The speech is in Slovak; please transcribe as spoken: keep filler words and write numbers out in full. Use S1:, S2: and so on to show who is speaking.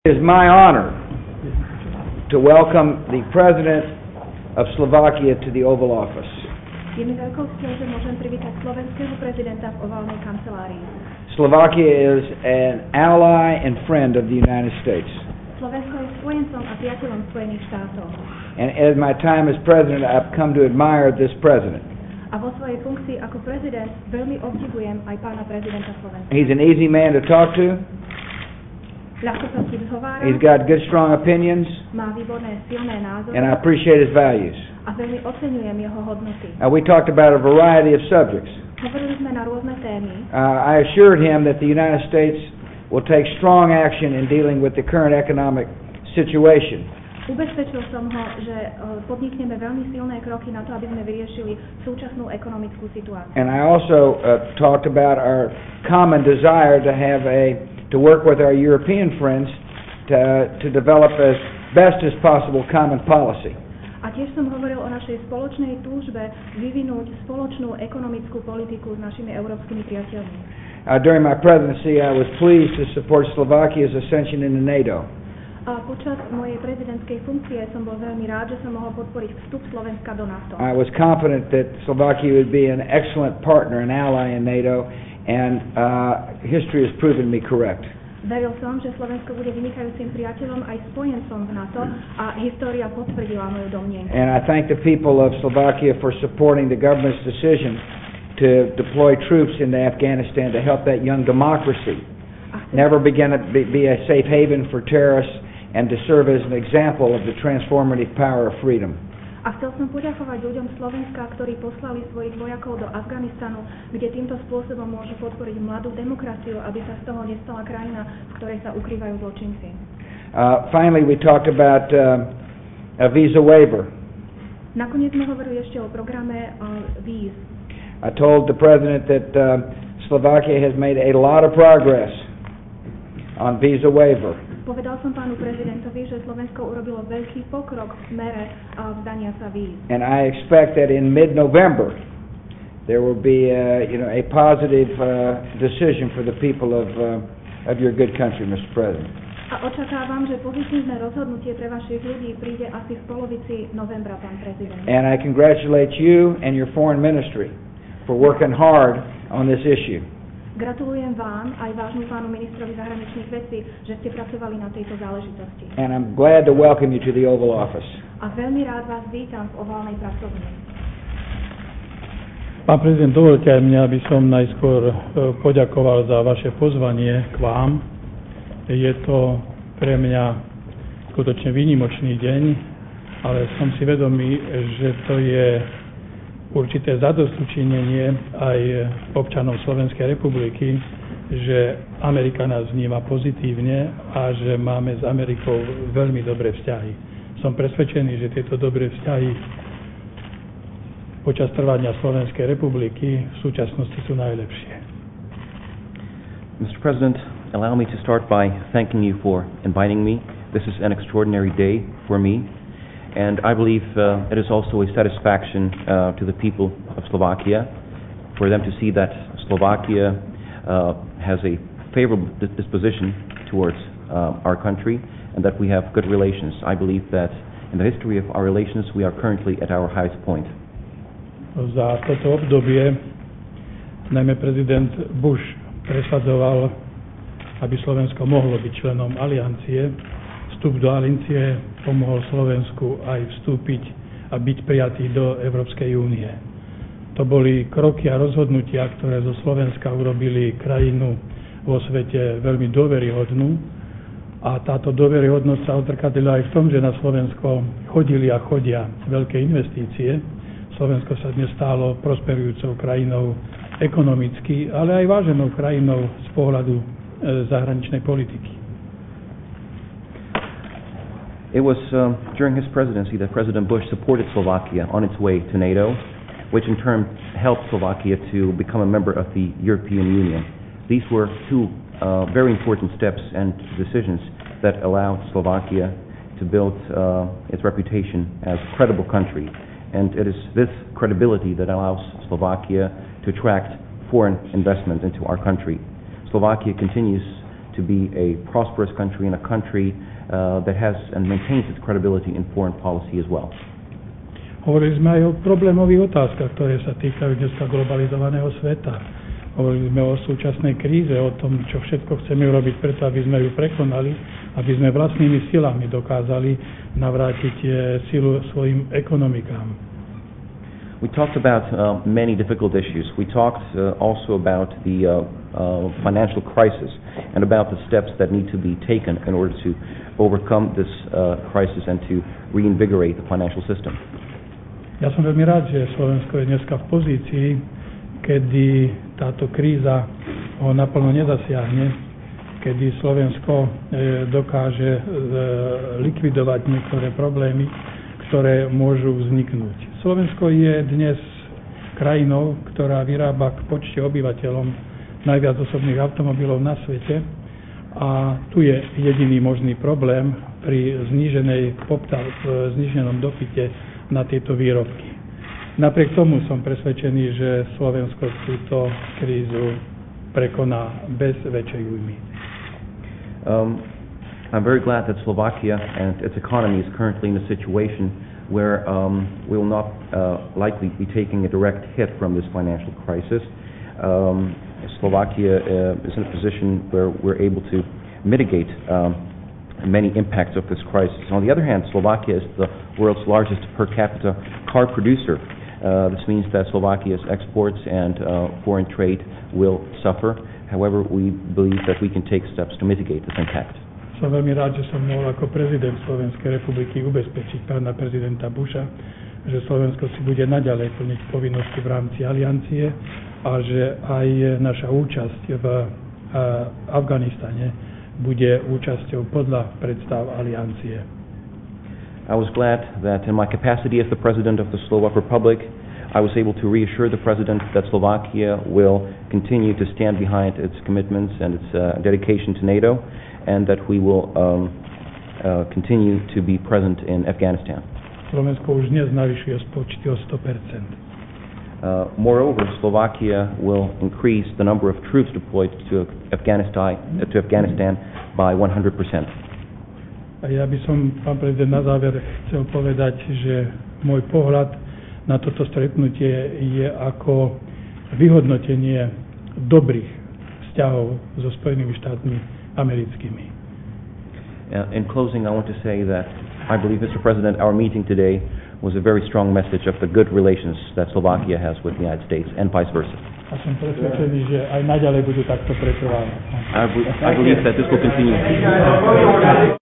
S1: It is my honor to welcome the President of Slovakia to the Oval Office.
S2: Je mi veľkou cťou, že môžem privítať slovenského prezidenta v oválnej kancelárii.
S1: Slovakia is an ally and friend of the United States.
S2: Slovensko je spojencom a priateľom Spojených štátov.
S1: And as my time as president, I've come to admire this president.
S2: A vo svojej funkcii ako prezident veľmi obdivujem aj pána prezidenta Slovenska.
S1: He's an easy man to talk to.
S2: Ľahko sa s ním zhovára.
S1: He's got good, strong opinions.
S2: Má výborné, silné názory.
S1: And I appreciate his values.
S2: A veľmi oceňujem jeho hodnoty.
S1: Uh, we talked about a variety of subjects.
S2: Hovorili sme na rôzne témy.
S1: Uh, I assured him that the United States will take strong action in dealing with the current economic situation.
S2: Ubezpečil som ho, že podnikneme veľmi silné kroky na to, aby sme vyriešili súčasnú ekonomickú situáciu.
S1: And I also uh, talked about our common desire to have a to work with our European friends to to develop as best as possible common policy.
S2: A tiež som hovoril o našej spoločnej túžbe vyvinúť spoločnú ekonomickú politiku s našimi európskymi priateľmi.
S1: Uh, during my presidency, I was pleased to support Slovakia's ascension into NATO.
S2: A počas mojej prezidentskej funkcie som bol veľmi rád, že som mohol podporiť vstup Slovenska do NATO.
S1: I was confident that Slovakia would be an excellent partner and ally in NATO, and uh, history has proven me correct.
S2: Veril som, že Slovensko bude vynikajúcim priateľom aj spojencom v NATO a história potvrdila moju domnienku.
S1: And I thank the people of Slovakia for supporting the government's decision to deploy troops into Afghanistan to help that young democracy never begin to be, be a safe haven for terrorists and to serve as an example of the transformative power of freedom.
S2: A chcel som poďakovať ľuďom Slovenska, ktorí poslali svojich vojakov do Afganistanu, kde týmto spôsobom môžu podporiť mladú demokraciu, aby sa z toho nestala krajina, v ktorej sa ukrývajú zločinci.
S1: Uh, finally, we talked about uh, a visa waiver.
S2: Nakoniec sme hovorili ešte o programe uh, víz.
S1: I told the president that uh, Slovakia has made a lot of progress on visa waiver.
S2: Povedal som pánu prezidentovi, že Slovensko urobilo veľký pokrok v smere uh, vzdania sa víz.
S1: And I expect that in mid-November there will be uh, you know, a positive uh, decision for the people of uh, of your good country, Mister President.
S2: A očakávam, že pozitívne rozhodnutie pre vašich ľudí príde asi v polovici novembra, pán prezident.
S1: And I congratulate you and your foreign ministry for working hard on this issue.
S2: Gratulujem vám aj vášmu pánu ministrovi zahraničných vecí, že ste pracovali na tejto záležitosti.
S1: And I'm glad to welcome you to the Oval Office.
S2: A veľmi rád vás vítam v oválnej pracovni.
S3: Pán prezident, dovolte aj mňa, aby som najskôr poďakoval za vaše pozvanie k vám. Je to pre mňa skutočne výnimočný deň, ale som si vedomý, že to je určité zadostučinenie aj občanov Slovenskej republiky, že Amerika nás vníma pozitívne a že máme s Amerikou veľmi dobré vzťahy. Som presvedčený, že tieto dobré vzťahy počas trvania Slovenskej republiky v súčasnosti sú najlepšie.
S4: Mister President, allow me to start by thanking you for inviting me. This is an extraordinary day for me. And I believe uh, it is also a satisfaction uh, to the people of Slovakia for them to see that Slovakia uh, has a favorable disposition towards uh, our country and that we have good relations. I believe that in the history of our relations we are currently at our highest point.
S3: Za toto obdobie najmä prezident Bush presadzoval, aby Slovensko mohlo byť členom aliancie. Vstup do aliancie pomohol Slovensku aj vstúpiť a byť prijatý do Európskej únie. To boli kroky a rozhodnutia, ktoré zo Slovenska urobili krajinu vo svete veľmi dôveryhodnú. A táto dôveryhodnosť sa odzrkadlila aj v tom, že na Slovensko chodili a chodia veľké investície. Slovensko sa dnes stalo prosperujúcou krajinou ekonomicky, ale aj váženou krajinou z pohľadu e, zahraničnej politiky.
S4: It was um, during his presidency that President Bush supported Slovakia on its way to NATO, which in turn helped Slovakia to become a member of the European Union. These were two uh, very important steps and decisions that allowed Slovakia to build uh, its reputation as a credible country. And it is this credibility that allows Slovakia to attract foreign investment into our country. Slovakia continues to be a prosperous country and a country uh, that has and maintains its credibility in foreign policy as well.
S3: Hovorili sme aj o problémových otázkach, ktoré sa týkajú dneska globalizovaného sveta. Hovorili sme o súčasnej kríze, o tom, čo všetko chceme urobiť preto, aby sme ju prekonali, aby sme vlastnými silami dokázali navrátiť silu svojim ekonomikám.
S4: We talked about uh, many difficult issues. We talked uh, also about the uh, uh, financial crisis and about the steps that need to be taken in order to overcome this uh, crisis and to reinvigorate the financial system.
S3: Ja som veľmi rád, že Slovensko je dneska v pozícii, kedy táto kríza ho naplno nezasiahne, kedy Slovensko e, dokáže e, likvidovať niektoré problémy, ktoré môžu vzniknúť. Slovensko je dnes krajinou, ktorá vyrába k počte obyvateľom najviac osobných automobilov na svete a tu je jediný možný problém pri zníženej popta- zníženom dopyte na tieto výrobky. Napriek tomu som presvedčený, že Slovensko túto krízu prekoná bez väčšej újmy.
S4: Um, I'm very glad that Slovakia and its economy is currently in a situation where um, we will not uh, likely be taking a direct hit from this financial crisis. Um, Slovakia uh, is in a position where we're able to mitigate um, many impacts of this crisis. On the other hand, Slovakia is the world's largest per capita car producer. Uh, this means that Slovakia's exports and uh, foreign trade will suffer. However, we believe that we can take steps to mitigate this impact.
S3: Som veľmi rád, že som mohol ako prezident Slovenskej republiky ubezpečiť pána prezidenta Busha, že Slovensko si bude naďalej plniť povinnosti v rámci aliancie a že aj naša účasť v uh, Afganistane bude účasťou podľa predstav aliancie.
S4: I was glad that in my capacity as the President of the Slovak Republic, I was able to reassure the President that Slovakia will continue to stand behind its commitments and its uh, dedication to NATO, and that we will um, uh, continue to be present in Afghanistan.
S3: Slovensko už dnes navyšuje spočty o sto percent.
S4: Uh, moreover, Slovakia will increase the number of troops deployed to Afghanistan, uh, to Afghanistan by one hundred percent.
S3: A ja by som, pán prezident, na záver chcel povedať, že môj pohľad na toto stretnutie je ako vyhodnotenie dobrých vzťahov so Spojenými štátmi americkými.
S4: Uh, in closing, I want to say that I believe, Mister President, our meeting today was a very strong message of the good relations that Slovakia has with the United States and vice versa.
S3: A som presvedčený, že aj naďalej budú takto pretrvávať.
S4: I, be- I believe that this will continue.